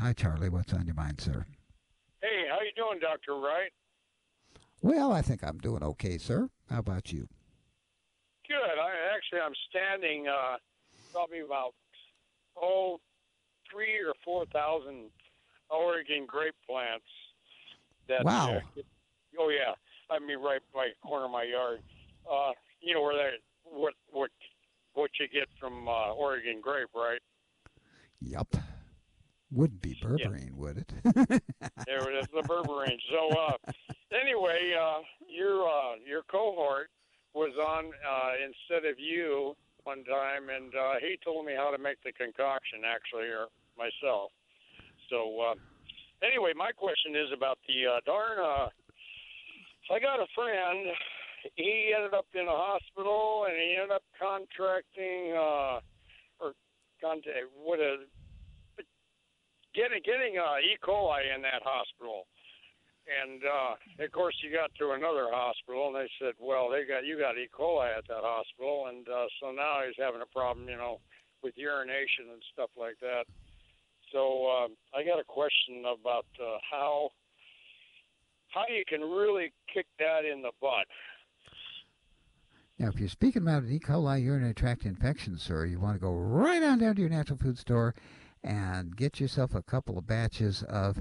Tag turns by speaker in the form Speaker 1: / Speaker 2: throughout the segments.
Speaker 1: Hi, Charlie. What's on your mind, sir?
Speaker 2: Hey, how you doing, Dr. Wright?
Speaker 1: Well, I think I'm doing okay, sir. How about you?
Speaker 2: Good. I'm standing probably about 3 or 4 thousand Oregon grape plants. That
Speaker 1: Wow.
Speaker 2: oh yeah, I mean right by the corner of my yard. You know where that what you get from Oregon grape, right?
Speaker 1: Yup. Wouldn't be
Speaker 2: Yeah,
Speaker 1: berberine, would it?
Speaker 2: there it is, the berberine. So anyway, your cohort was on instead of you one time, and he told me how to make the concoction actually, or myself. So anyway, my question is about the darn. I got a friend. He ended up in a hospital, and he ended up contracting or contact what a getting E. coli in that hospital. And of course, you got to another hospital, and they said, "Well, you got E. coli at that hospital," and so now he's having a problem, with urination and stuff like that. So I got a question about how you can really kick that in the butt.
Speaker 1: Now, if you're speaking about an E. coli urinary tract infection, sir, you want to go right on down to your natural food store and get yourself a couple of batches of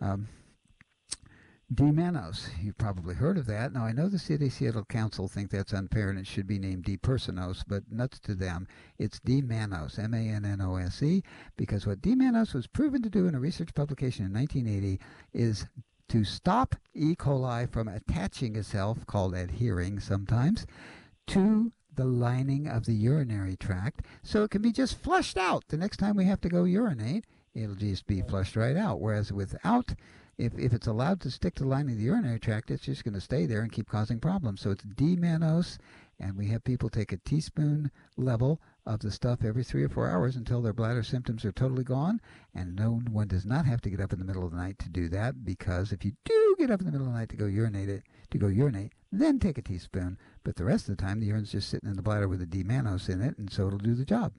Speaker 1: D-mannose. You've probably heard of that. Now, I know the CDC Seattle Council think that's unfair and it should be named D-personose, but nuts to them. It's D-mannose, M-A-N-N-O-S-E, because what D-mannose was proven to do in a research publication in 1980 is to stop E. coli from attaching itself, called adhering sometimes, to the lining of the urinary tract, so it can be just flushed out. The next time we have to go urinate, it'll just be flushed right out. Whereas without, if it's allowed to stick to the lining of the urinary tract, it's just going to stay there and keep causing problems. So it's D-mannose, and we have people take a teaspoon level of the stuff every 3 or 4 hours until their bladder symptoms are totally gone. And no one does not have to get up in the middle of the night to do that, because if you do get up in the middle of the night to go urinate, then take a teaspoon. But the rest of the time, the urine's just sitting in the bladder with a D-mannose in it, and so it'll do the job.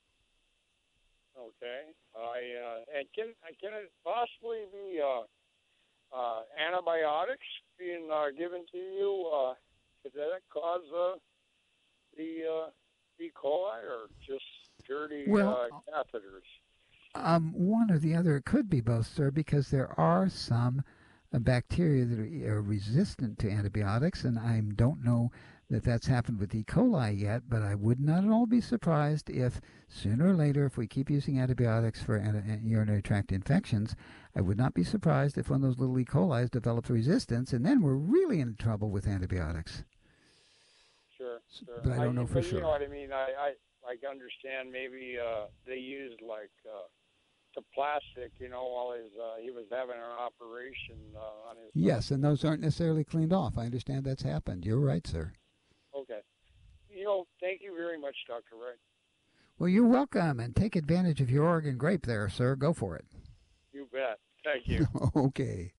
Speaker 2: Okay. And can it possibly be antibiotics being given to you? Could that cause the E. coli, or just dirty catheters?
Speaker 1: One or the other. It could be both, sir, because there are some bacteria that are resistant to antibiotics, and I don't know that that's happened with E. coli yet, but I would not at all be surprised if sooner or later, if we keep using antibiotics for urinary tract infections, I would not be surprised if one of those little E. coli's develops resistance, and then we're really in trouble with antibiotics.
Speaker 2: Sure.
Speaker 1: But I don't know for sure.
Speaker 2: You know what I mean? I understand maybe they used the plastic, while he was having an operation on his.
Speaker 1: Yes, and those aren't necessarily cleaned off. I understand that's happened. You're right, sir.
Speaker 2: Okay. Thank you very much, Dr. Wright.
Speaker 1: Well, you're welcome, and take advantage of your Oregon grape there, sir. Go for it.
Speaker 2: You bet. Thank you.
Speaker 1: Okay.